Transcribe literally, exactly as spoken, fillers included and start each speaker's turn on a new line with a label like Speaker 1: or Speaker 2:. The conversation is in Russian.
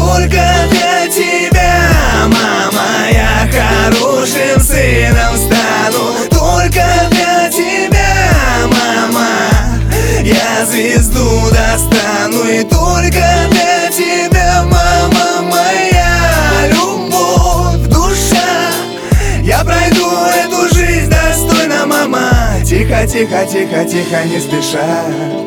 Speaker 1: только для тебя, мама. Я хорошим сыном стану только для тебя, мама. Я звезду достану и только для тебя, мама моя. Любовь, душа, я пройду эту жизнь достойно, мама. Тихо, тихо, тихо, тихо, не спеша.